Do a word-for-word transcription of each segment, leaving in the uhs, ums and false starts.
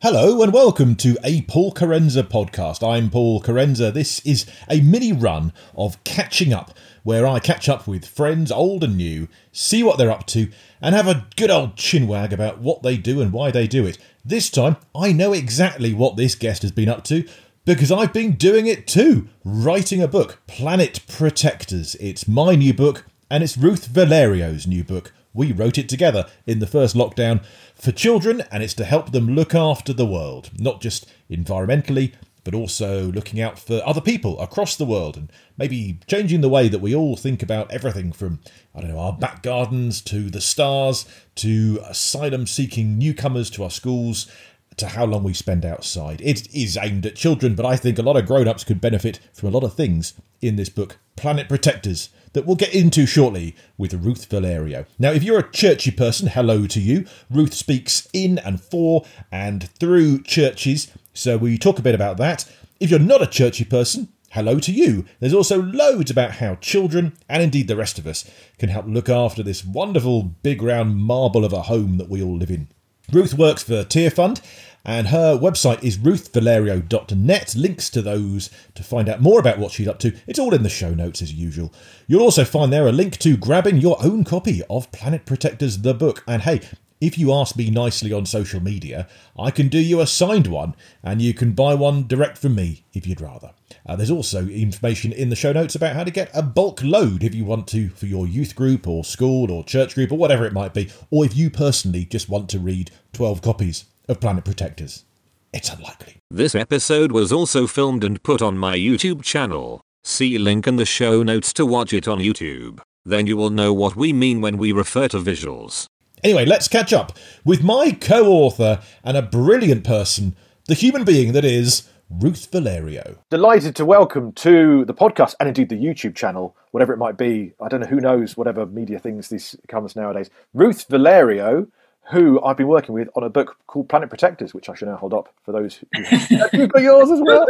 Hello and welcome to a Paul Carenza podcast. I'm Paul Carenza. This is a mini run of catching up, where I catch up with friends old and new, see what they're up to, and have a good old chinwag about what they do and why they do it. This time, I know exactly what this guest has been up to, because I've been doing it too, writing a book, Planet Protectors. It's my new book, and it's Ruth Valerio's new book. We wrote it together in the first lockdown for children, and it's to help them look after the world, not just environmentally, but also looking out for other people across the world and maybe changing the way that we all think about everything from, I don't know, our back gardens to the stars to asylum-seeking newcomers to our schools to how long we spend outside. It is aimed at children, but I think a lot of grown-ups could benefit from a lot of things in this book, Planet Protectors, that we'll get into shortly with Ruth Valerio. Now, if you're a churchy person, hello to you. Ruth speaks in and for and through churches, so we talk a bit about that. If you're not a churchy person, hello to you. There's also loads about how children, and indeed the rest of us, can help look after this wonderful big round marble of a home that we all live in. Ruth works for Tear Fund, and her website is ruth valerio dot net. Links to those to find out more about what she's up to. It's all in the show notes as usual. You'll also find there a link to grabbing your own copy of Planet Protectors, the book. And hey, if you ask me nicely on social media, I can do you a signed one, and you can buy one direct from me if you'd rather. Uh, there's also information in the show notes about how to get a bulk load if you want to for your youth group or school or church group or whatever it might be, or if you personally just want to read twelve copies of Planet Protectors. It's unlikely. This episode was also filmed and put on my YouTube channel. See link in the show notes to watch it on YouTube. Then you will know what we mean when we refer to visuals. Anyway, let's catch up with my co-author and a brilliant person, the human being that is Ruth Valerio. Delighted to welcome to the podcast and indeed the YouTube channel, whatever it might be. I don't know, who knows, whatever media things this comes nowadays. Ruth Valerio, who I've been working with on a book called Planet Protectors, which I shall now hold up for those who... You've got yours as well.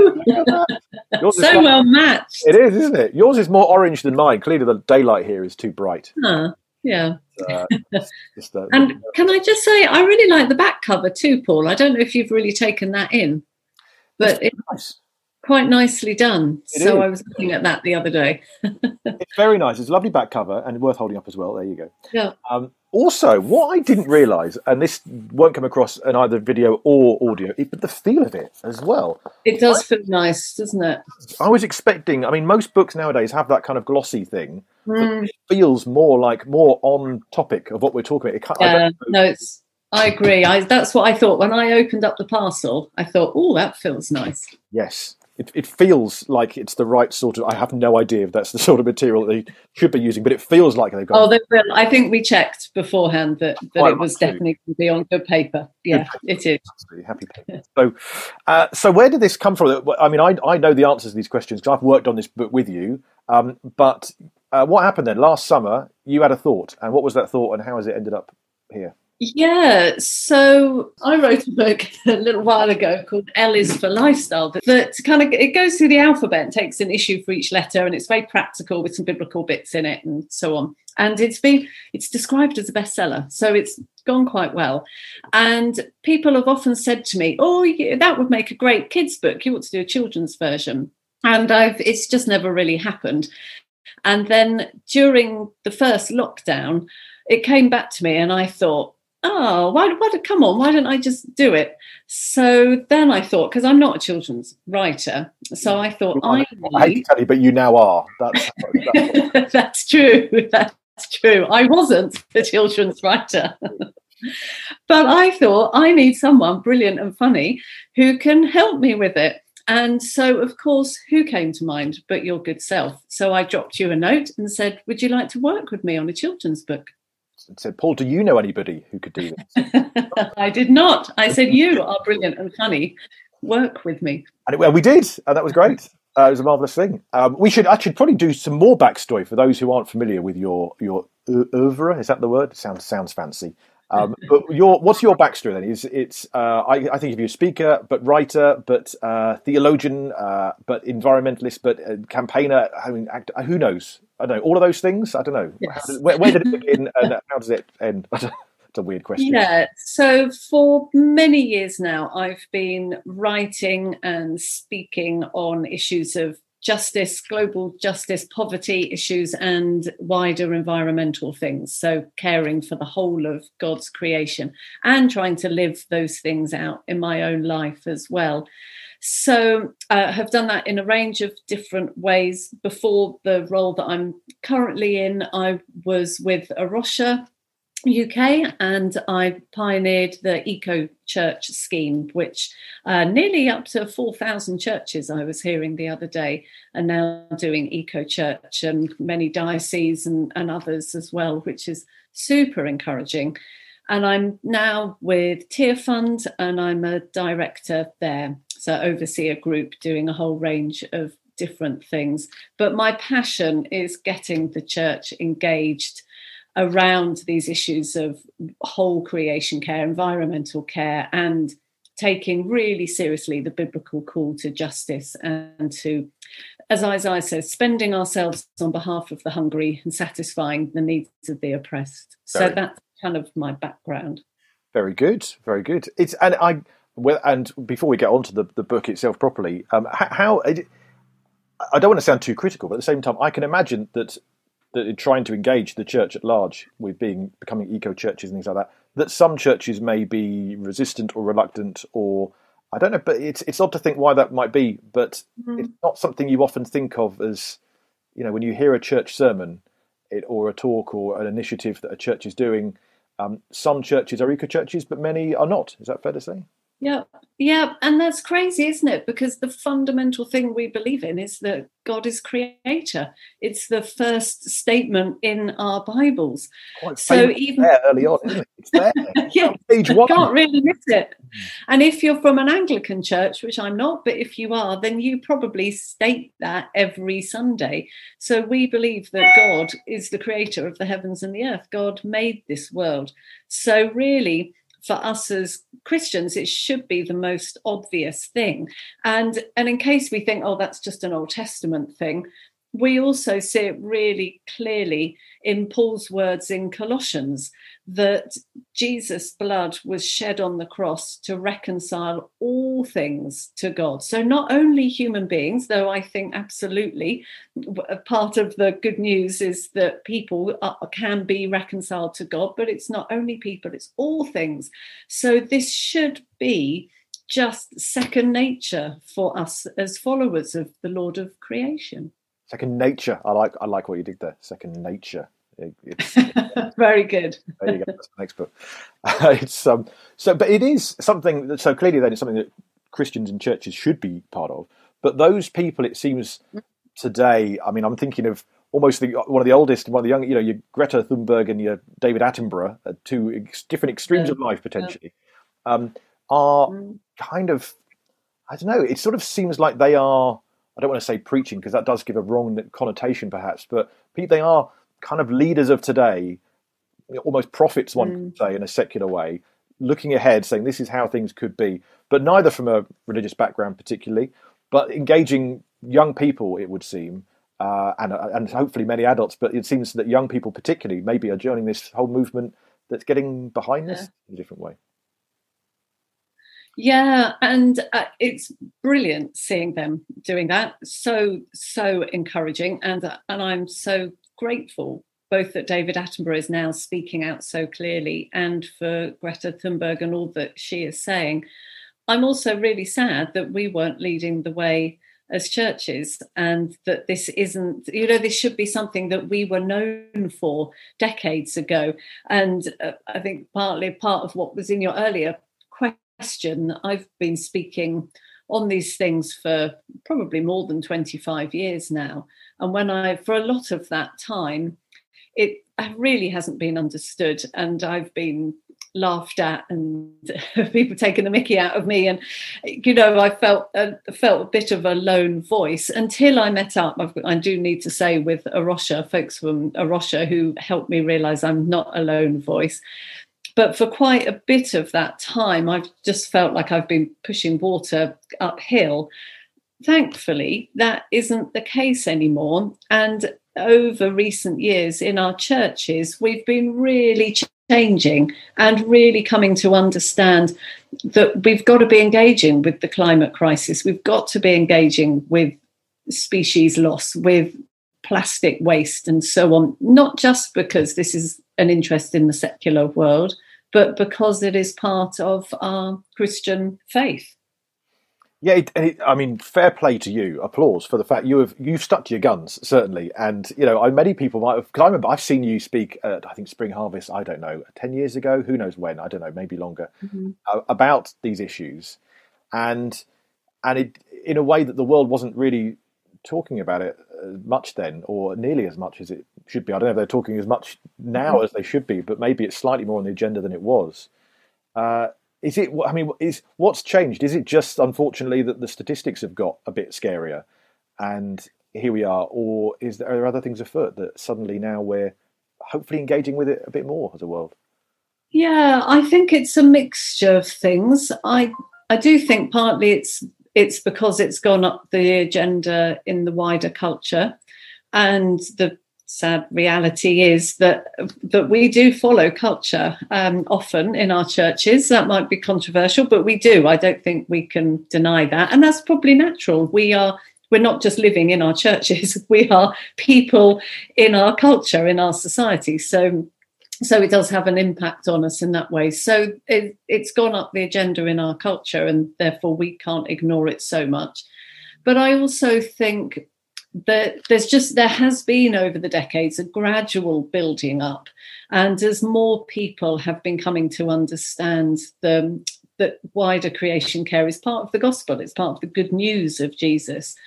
Yours so well matched. It is, isn't it? Yours is more orange than mine. Clearly the daylight here is too bright. Huh, yeah. Uh, just, uh, and can I just say, I really like the back cover too, Paul. I don't know if you've really taken that in, but it's nice. Quite nicely done. It so is. I was looking at that the other day. It's very nice. It's a lovely back cover and worth holding up as well. There you go. Yeah. Um, also, what I didn't realise, and this won't come across in either video or audio, is but the feel of it as well. It does feel nice, doesn't it? I was expecting, I mean, most books nowadays have that kind of glossy thing. Mm. But it feels more like, more on topic of what we're talking about. It can't, I Yeah, don't know. no, it's... I agree. I, that's what I thought. When I opened up the parcel, I thought, oh, that feels nice. Yes. It, it feels like it's the right sort of... I have no idea if that's the sort of material that they should be using, but it feels like they've got... Oh, they will. I think we checked beforehand that, that Quite it was right too. definitely going to be on good paper. Yeah, Good paper. it is. Absolutely happy paper. So, uh, so where did this come from? I mean, I, I know the answers to these questions because I've worked on this book with you, um, but uh, what happened then? Last summer, you had a thought, and what was that thought, and how has it ended up here? Yeah, so I wrote a book a little while ago called L is for Lifestyle, that, that kind of, it goes through the alphabet and takes an issue for each letter, and it's very practical with some biblical bits in it and so on. And it's been, it's described as a bestseller, so it's gone quite well. And people have often said to me, oh, yeah, that would make a great kids' book. You ought to do a children's version. And I've, it's just never really happened. And then during the first lockdown, it came back to me and I thought, oh, why, why, come on, why don't I just do it? So then I thought, because I'm not a children's writer, so I thought, Well, I, I, I hate to tell you, but you now are. That's, that's that's true, that's true. I wasn't a children's writer. But I thought, I need someone brilliant and funny who can help me with it. And so, of course, who came to mind but your good self? So I dropped you a note and said, would you like to work with me on a children's book? and said, Paul, do you know anybody who could do this? I did not. I said, you are brilliant and funny. Work with me. And it, well, we did, and that was great. Uh, it was a marvellous thing. Um, we should actually probably do some more backstory for those who aren't familiar with your your oeuvre. Is that the word? It sounds sounds fancy. Um, but your what's your backstory then? Is it's uh, I, I think of you as speaker, but writer, but uh, theologian, uh, but environmentalist, but uh, campaigner. I mean, act, uh, who knows? I don't know all of those things. I don't know. Yes. Where, where did it begin and how does it end? It's a weird question. Yeah, so for many years now, I've been writing and speaking on issues of justice, global justice, poverty issues, and wider environmental things. So caring for the whole of God's creation and trying to live those things out in my own life as well. So I uh, have done that in a range of different ways. Before the role that I'm currently in, I was with A Rocha U K, and I pioneered the Eco Church scheme, which uh, nearly up to four thousand churches, I was hearing the other day, are now doing Eco Church, and many dioceses and, and others as well, which is super encouraging. And I'm now with Tear Fund, and I'm a director there, so oversee a group doing a whole range of different things. But my passion is getting the church engaged around these issues of whole creation care, environmental care, and taking really seriously the biblical call to justice and to, as Isaiah says, spending ourselves on behalf of the hungry and satisfying the needs of the oppressed. Very, so that's kind of my background. Very good, very good. It's and I well, and before we get on to the, the book itself properly, um, how it, I don't want to sound too critical, but at the same time, I can imagine that that in trying to engage the church at large with being becoming eco churches and things like that, that some churches may be resistant or reluctant, or I don't know, but it's it's odd to think why that might be. But mm. it's not something you often think of as, you know, when you hear a church sermon, it, or a talk or an initiative that a church is doing. Um, some churches are eco churches, but many are not. Is that fair to say? Yeah, yeah, and that's crazy, isn't it? Because the fundamental thing we believe in is that God is creator. It's the first statement in our Bibles. Quite so even there early on, isn't it? It's there. Yeah, page one. Can't really miss it. And if you're from an Anglican church, which I'm not, but if you are, then you probably state that every Sunday. So we believe that God is the creator of the heavens and the earth. God made this world. So really, for us as Christians, it should be the most obvious thing. And, and in case we think, oh, that's just an Old Testament thing, we also see it really clearly in Paul's words in Colossians, that Jesus' blood was shed on the cross to reconcile all things to God. So not only human beings, though I think absolutely part of the good news is that people are, can be reconciled to God, but it's not only people, it's all things. So this should be just second nature for us as followers of the Lord of creation. Second nature. I like I like what you did there. Second nature. It's, very good. There you go. That's the next book. Uh, it's um. So, but it is something that, so clearly then it's something that Christians and churches should be part of. But those people, it seems today. I mean, I'm thinking of almost the, one of the oldest, one of the young. You know, your Greta Thunberg and your David Attenborough, uh, two ex- different extremes yeah. of life potentially, yeah. um, are mm. kind of. I don't know. It sort of seems like they are. I don't want to say preaching because that does give a wrong connotation perhaps, but they are kind of leaders of today, almost prophets, one mm. could say, in a secular way, looking ahead, saying this is how things could be, but neither from a religious background particularly, but engaging young people, it would seem, uh, and, and hopefully many adults, but it seems that young people particularly maybe are joining this whole movement that's getting behind this yeah. in a different way. Yeah, and uh, it's brilliant seeing them doing that. So, so encouraging. And, uh, and I'm so grateful both that David Attenborough is now speaking out so clearly and for Greta Thunberg and all that she is saying. I'm also really sad that we weren't leading the way as churches, and that this isn't, you know, this should be something that we were known for decades ago. And uh, I think partly part of what was in your earlier question, question I've been speaking on these things for probably more than twenty-five years now, and when I for a lot of that time it really hasn't been understood, and I've been laughed at and people taking the mickey out of me, and you know I felt uh, felt a bit of a lone voice until I met up I've, I do need to say with A Rocha, folks from A Rocha who helped me realise I'm not a lone voice. But for quite a bit of that time, I've just felt like I've been pushing water uphill. Thankfully, that isn't the case anymore. And over recent years in our churches, we've been really changing and really coming to understand that we've got to be engaging with the climate crisis. We've got to be engaging with species loss, with plastic waste and so on, not just because this is an interest in the secular world, but because it is part of our Christian faith. Yeah, it, and it, I mean, fair play to you. Applause for the fact you have you've stuck to your guns, certainly. And you know, I, many people might have. Because I remember I've seen you speak at, I think, Spring Harvest. I don't know, ten years ago. Who knows when? I don't know, maybe longer. Mm-hmm. uh, about these issues, and and it in a way that the world wasn't really talking about it much then, or nearly as much as it should be. I don't know if they're talking as much now mm-hmm. as they should be, but maybe it's slightly more on the agenda than it was. Uh, Is it? I mean, is what's changed? Is it just, unfortunately, that the statistics have got a bit scarier, and here we are, or is there are there other things afoot that suddenly now we're hopefully engaging with it a bit more as a world? Yeah, I think it's a mixture of things. I I do think partly it's it's because it's gone up the agenda in the wider culture, and the sad reality is that that we do follow culture um, often in our churches. That might be controversial, but we do. I don't think we can deny that, and that's probably natural. We are we're not just living in our churches; we are people in our culture, in our society. So, so it does have an impact on us in that way. So it, it's gone up the agenda in our culture, and therefore we can't ignore it so much. But I also think that there's just there has been over the decades a gradual building up, and as more people have been coming to understand the that wider creation care is part of the gospel, it's part of the good news of Jesus.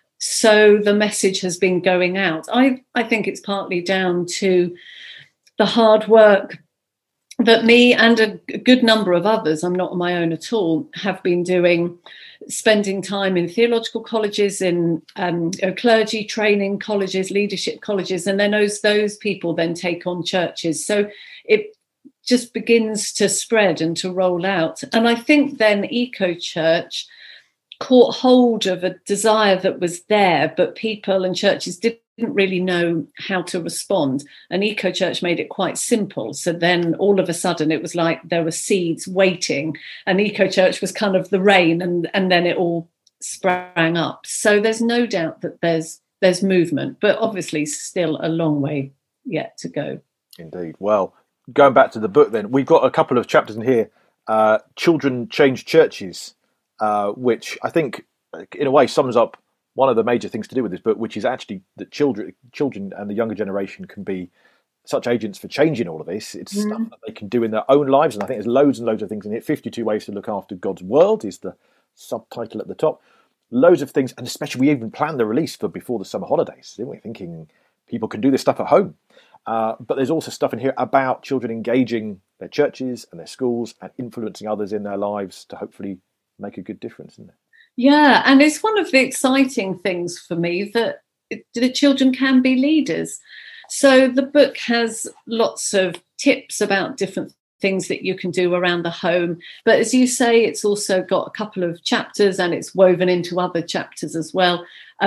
So the message has been going out. I I think it's partly down to the hard work that me and a good number of others, I'm not on my own at all, have been doing, spending time in theological colleges, in um, clergy training colleges, leadership colleges, and then those, those people then take on churches. So it just begins to spread and to roll out. And I think then Eco Church caught hold of a desire that was there, but people and churches didn't really know how to respond. And Eco Church made it quite simple. So then all of a sudden it was like there were seeds waiting, and Eco Church was kind of the rain, and, and then it all sprang up. So there's no doubt that there's there's movement, but obviously still a long way yet to go. Indeed. Well, going back to the book then, we've got a couple of chapters in here, uh, Children Change Churches, uh, which I think in a way sums up one of the major things to do with this book, which is actually that children, children and the younger generation can be such agents for changing all of this. It's mm. stuff that they can do in their own lives, and I think there's loads and loads of things in it. fifty-two Ways to Look After God's World is the subtitle at the top. Loads of things, and especially we even planned the release for before the summer holidays, didn't we? Thinking people can do this stuff at home. Uh, but there's also stuff in here about children engaging their churches and their schools and influencing others in their lives to hopefully make a good difference, isn't it? Yeah, and it's one of the exciting things for me that the children can be leaders. So the book has lots of tips about different things that you can do around the home. But as you say, it's also got a couple of chapters, and it's woven into other chapters as well,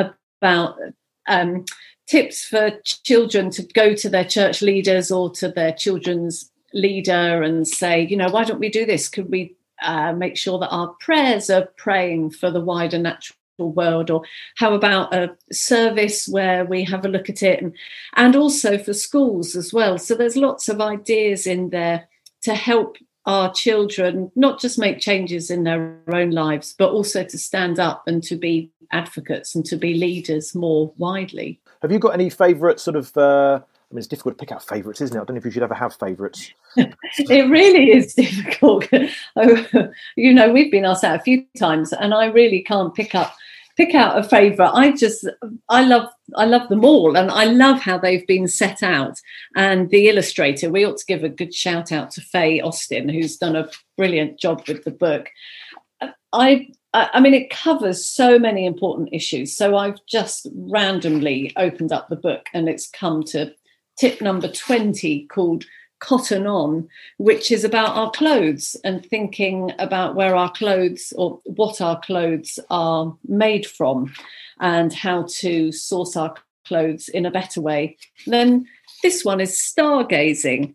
about um, tips for children to go to their church leaders or to their children's leader and say, you know, why don't we do this? Could we Uh, make sure that our prayers are praying for the wider natural world? Or how about a service where we have a look at it? And, and also for schools as well. So there's lots of ideas in there to help our children not just make changes in their own lives, but also to stand up and to be advocates and to be leaders more widely. Have you got any favourite sort of... Uh... I mean, it's difficult to pick out favourites, isn't it? I don't know if you should ever have favourites. It really is difficult. You know, we've been asked that a few times, and I really can't pick up pick out a favourite. I just, I love, I love them all, and I love how they've been set out. And the illustrator, we ought to give a good shout out to Faye Austin, who's done a brilliant job with the book. I. I mean, it covers so many important issues. So I've just randomly opened up the book, and it's come to tip number twenty, called Cotton On, which is about our clothes and thinking about where our clothes, or what our clothes are made from, and how to source our clothes in a better way. Then this one is stargazing,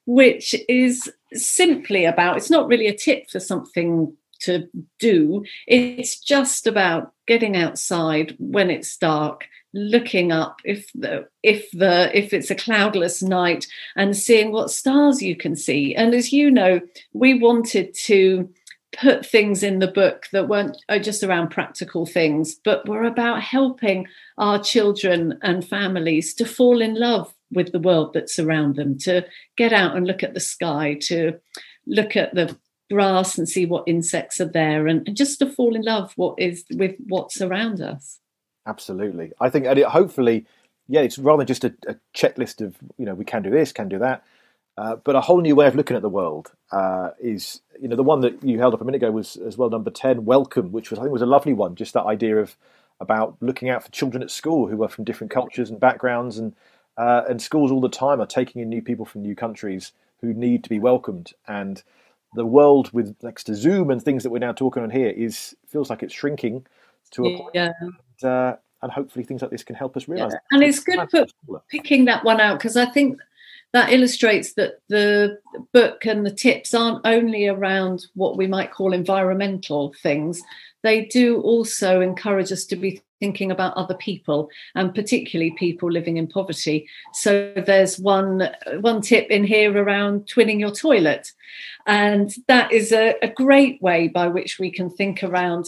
which is simply about, it's not really a tip for something to do. It's just about getting outside when it's dark, looking up if the if the if it's a cloudless night, and seeing what stars you can see. And as you know, we wanted to put things in the book that weren't just around practical things, but were about helping our children and families to fall in love with the world that's around them, to get out and look at the sky, to look at the grass and see what insects are there, and, and just to fall in love what is with what's around us. Absolutely. I think, and it, hopefully, yeah, it's rather than just a, a checklist of, you know, we can do this, can do that, uh, but a whole new way of looking at the world uh, is, you know, the one that you held up a minute ago was as well number ten, Welcome, which was, I think was a lovely one, just that idea of about looking out for children at school who are from different cultures and backgrounds, and uh, and schools all the time are taking in new people from new countries who need to be welcomed. And the world with next to Zoom and things that we're now talking on here is feels like it's shrinking to a point. Yeah. And, uh, and hopefully things like this can help us realise. Yeah. And it's good for picking that one out, because I think that illustrates that the book and the tips aren't only around what we might call environmental things. They do also encourage us to be thinking about other people, and particularly people living in poverty. So there's one one tip in here around twinning your toilet. And that is a, a great way by which we can think around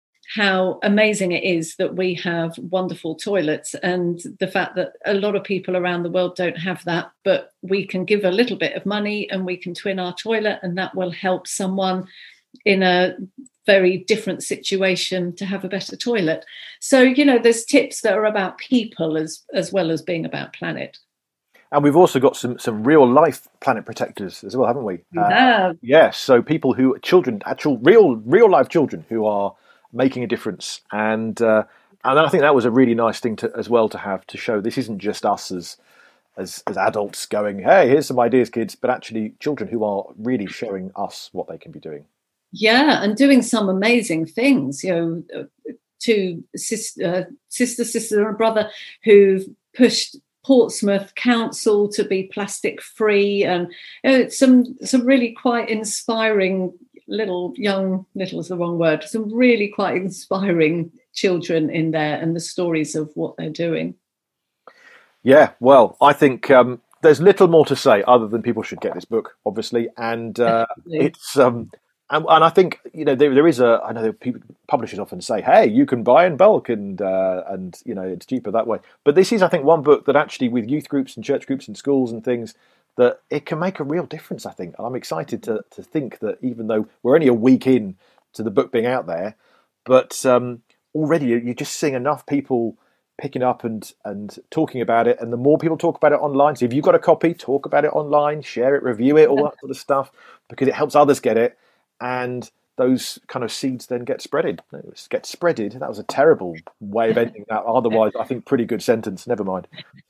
how amazing it is that we have wonderful toilets, and the fact that a lot of people around the world don't have that, but we can give a little bit of money and we can twin our toilet, and that will help someone in a very different situation to have a better toilet. So, you know, there's tips that are about people as as well as being about planet. And we've also got some some real life planet protectors as well, haven't we? Yeah. Uh, yes. So people who, children, actual real real life children who are making a difference. And uh, and I think that was a really nice thing to as well to have, to show this isn't just us as as as adults going, hey, here's some ideas, kids, but actually children who are really showing us what they can be doing. Yeah, and doing some amazing things. You know, two sister, sister, sister, and brother who've pushed Portsmouth Council to be plastic free, and you know, some some really quite inspiring little young little is the wrong word. Some really quite inspiring children in there, and the stories of what they're doing. Yeah, well, I think um, there's little more to say other than people should get this book, obviously, and uh, it's. Um, And, and I think, you know, there, there is a, I know that people, publishers often say, hey, you can buy in bulk and, uh, and, you know, it's cheaper that way. But this is, I think, one book that actually with youth groups and church groups and schools and things, that it can make a real difference, I think. And I'm excited to, to think that even though we're only a week in to the book being out there, but um, already you're just seeing enough people picking up and, and talking about it. And the more people talk about it online, so if you've got a copy, talk about it online, share it, review it, all that sort of stuff, because it helps others get it. And those kind of seeds then get spreaded. Get spreaded. That was a terrible way of ending that. Otherwise, I think pretty good sentence. Never mind.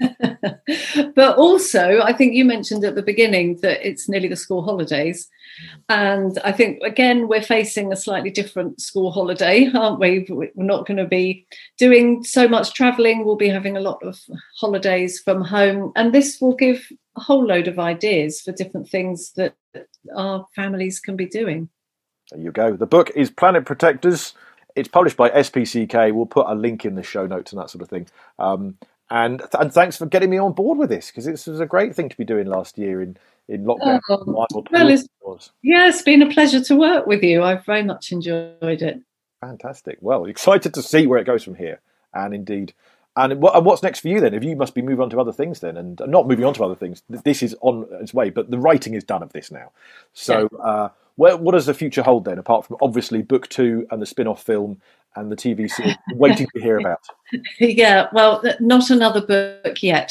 But also, I think you mentioned at the beginning that it's nearly the school holidays. And I think, again, we're facing a slightly different school holiday, aren't we? We're not going to be doing so much travelling. We'll be having a lot of holidays from home. And this will give a whole load of ideas for different things that our families can be doing. There you go. The book is Planet Protectors. It's published by S P C K. We'll put a link in the show notes and that sort of thing. Um, and and thanks for getting me on board with this, because this was a great thing to be doing last year in, in lockdown. Oh, well, it's, yeah, it's been a pleasure to work with you. I've very much enjoyed it. Fantastic. Well, excited to see where it goes from here. And indeed, and, what, and what's next for you then? If you must be moving on to other things then, and not moving on to other things. This is on its way, but the writing is done of this now. So. Yeah. Uh, What, what does the future hold then, apart from obviously book two and the spin-off film and the T V series waiting to hear about? Yeah, well, not another book yet.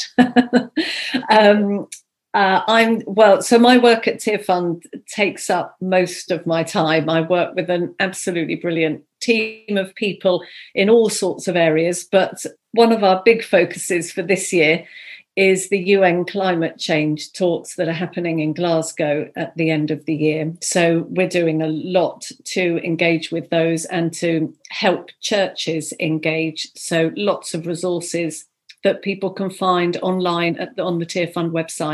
um, uh, I'm well, so my work at Tear Fund takes up most of my time. I work with an absolutely brilliant team of people in all sorts of areas, but one of our big focuses for this year is the U N climate change talks that are happening in Glasgow at the end of the year. So we're doing a lot to engage with those and to help churches engage. So lots of resources that people can find online at the, on the Tear Fund website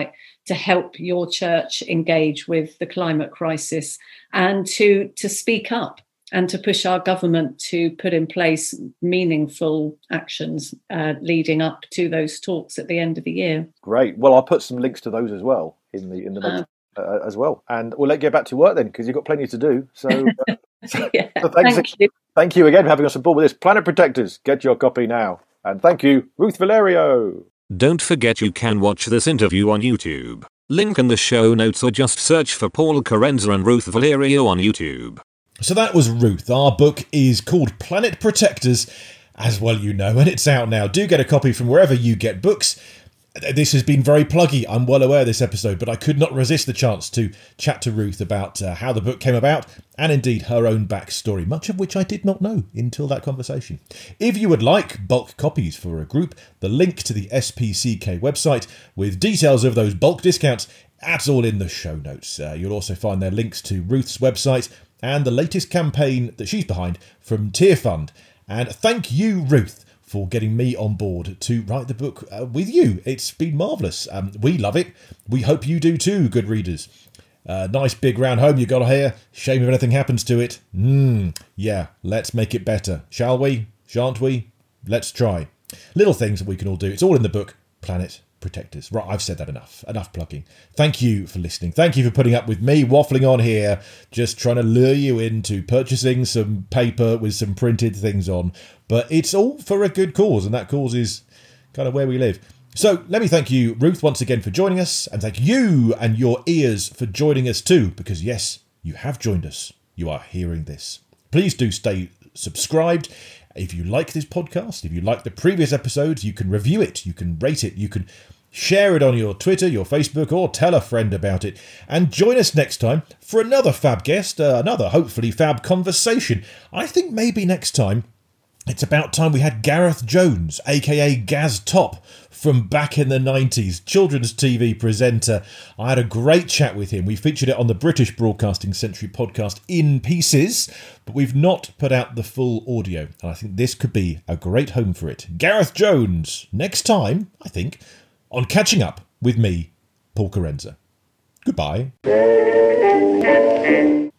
to help your church engage with the climate crisis and to, to speak up and to push our government to put in place meaningful actions uh, leading up to those talks at the end of the year. Great. Well, I'll put some links to those as well in the in the notes uh, uh, as well. And we'll let you get back to work then, because you've got plenty to do. So, uh, so, yeah, so thanks, thank you. Thank you again for having us on board with this. Planet Protectors, get your copy now. And thank you, Ruth Valerio. Don't forget you can watch this interview on YouTube. Link in the show notes, or just search for Paul Carenza and Ruth Valerio on YouTube. So that was Ruth. Our book is called Planet Protectors, as well you know, and it's out now. Do get a copy from wherever you get books. This has been very pluggy, I'm well aware of this episode, but I could not resist the chance to chat to Ruth about uh, how the book came about, and indeed her own backstory, much of which I did not know until that conversation. If you would like bulk copies for a group, the link to the S P C K website with details of those bulk discounts, that's all in the show notes. Uh, you'll also find their links to Ruth's website and the latest campaign that she's behind from Tear Fund. And thank you, Ruth, for getting me on board to write the book uh, with you. It's been marvellous. Um, we love it. We hope you do too, good readers. Uh, nice big round home you got here. Shame if anything happens to it. Mm, yeah, let's make it better. Shall we? Shan't we? Let's try. Little things that we can all do. It's all in the book, Planet Protectors. Right, I've said that enough. Enough plugging. Thank you for listening. Thank you for putting up with me waffling on here, just trying to lure you into purchasing some paper with some printed things on. But it's all for a good cause, and that cause is kind of where we live. So let me thank you, Ruth, once again for joining us, and thank you and your ears for joining us too, because yes, you have joined us. You are hearing this. Please do stay subscribed. If you like this podcast, if you like the previous episodes, you can review it, you can rate it, you can share it on your Twitter, your Facebook, or tell a friend about it. And join us next time for another fab guest, uh, another hopefully fab conversation. I think maybe next time it's about time we had Gareth Jones, aka Gaz Top, from back in the nineties, children's T V presenter. I had a great chat with him. We featured it on the British Broadcasting Century podcast in pieces, but we've not put out the full audio, and I think this could be a great home for it. Gareth Jones, next time, I think, on Catching Up with me, Paul Carenza. Goodbye.